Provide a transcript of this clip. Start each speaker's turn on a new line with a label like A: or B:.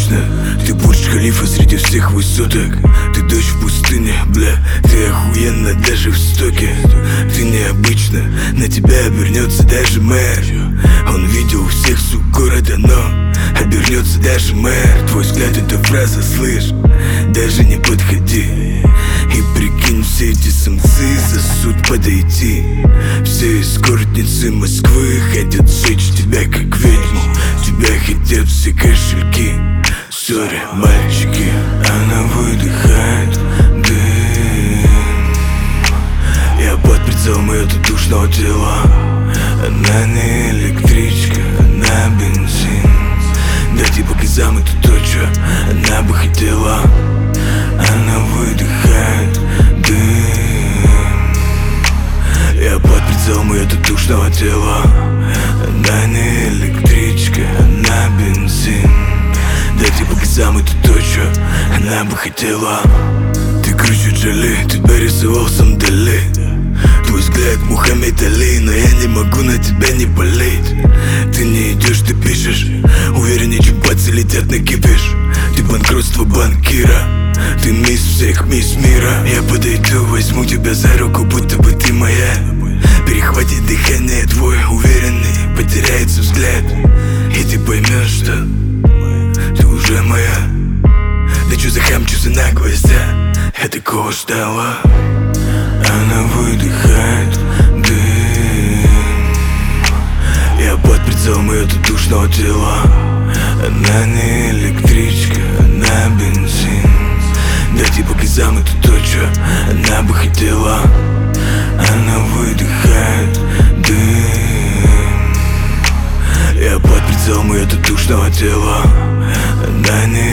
A: необычно. Ты Бурдж-Халифа среди всех высоток. Ты дочь в пустыне, бля, ты охуенна даже в стоке. Ты необычна, на тебя обернется даже мэр. Он видел у всех сук города, но обернется даже мэр. Твой взгляд это фраза, слышь, даже не подходи. И прикинь, все эти самцы за суд подойти. Все эскортницы Москвы хотят сжечь тебя как ведьму. Тебя хотят все кошельки. Сори, мальчики, она выдыхает дым. Я под прицелом ее душного тела. Она не электричка, она бензин. Дайте по газам, это то, что она бы хотела. Она выдыхает дым. Я под прицелом ее душного тела. Она не электричка, она бензин. Дайте по газам, это то, что она бы хотела. Ты круче Джоли, тебя рисовал сам Дали. Твой взгляд Мухаммед Али, но я не могу на тебя не болеть. Ты не идешь, ты пишешь. Увереннее, чем пальцы летят на кипиш. Ты банкротство банкира. Ты мисс всех, мисс мира. Я подойду, возьму тебя за руку, будто бы ты моя. Перехватит дыхание твой, уверенный, потеряется взгляд. И ты поймешь, что ты уже моя. Да чё за хам, чё за наглость, а? Я такого ждала. Она выдыхает дым. Я под прицелом ее душного тела. Она не электричка, она бензин. Дайте по газам, это то, что она бы хотела. Она выдыхает дым. Я под прицелом ее душного тела. Она не